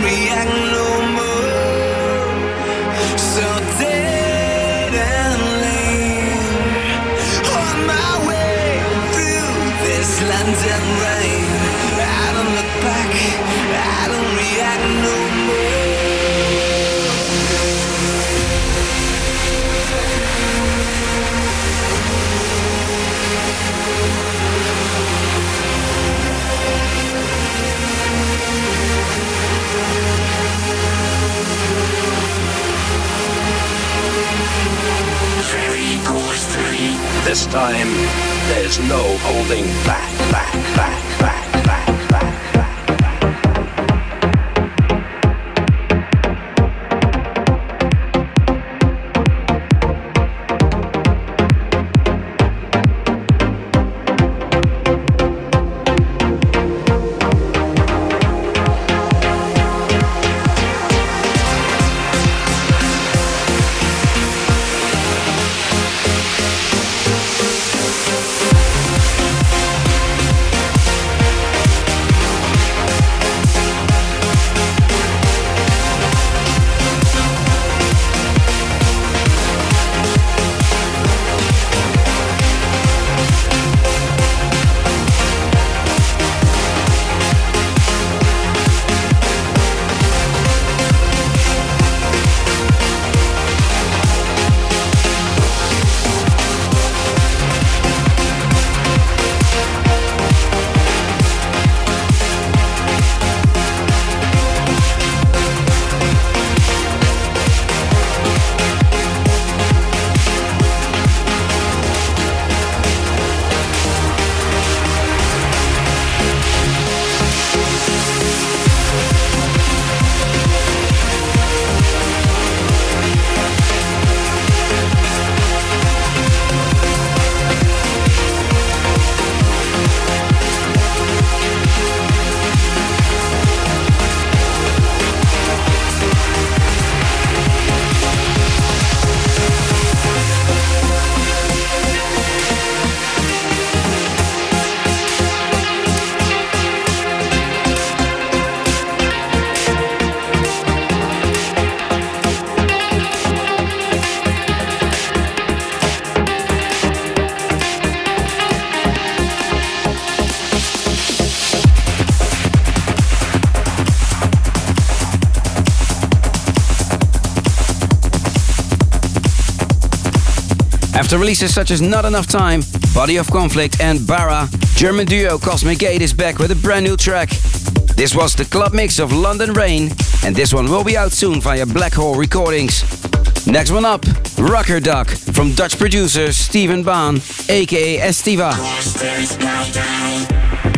react no more. So dead and lame, on my way through this London rain. I don't look back, I don't react no more. This time, there's no holding back, back, back, back, back, back. After releases such as Not Enough Time, Body of Conflict and Barra, German duo Cosmic Gate is back with a brand new track. This was the club mix of London Rain, and this one will be out soon via Black Hole Recordings. Next one up, Rocker Duck from Dutch producer Steven Baan, aka Estiva.